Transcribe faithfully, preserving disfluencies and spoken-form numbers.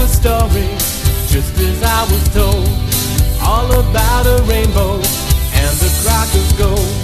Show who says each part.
Speaker 1: a story, just as I was told, all about a rainbow and the crock of gold.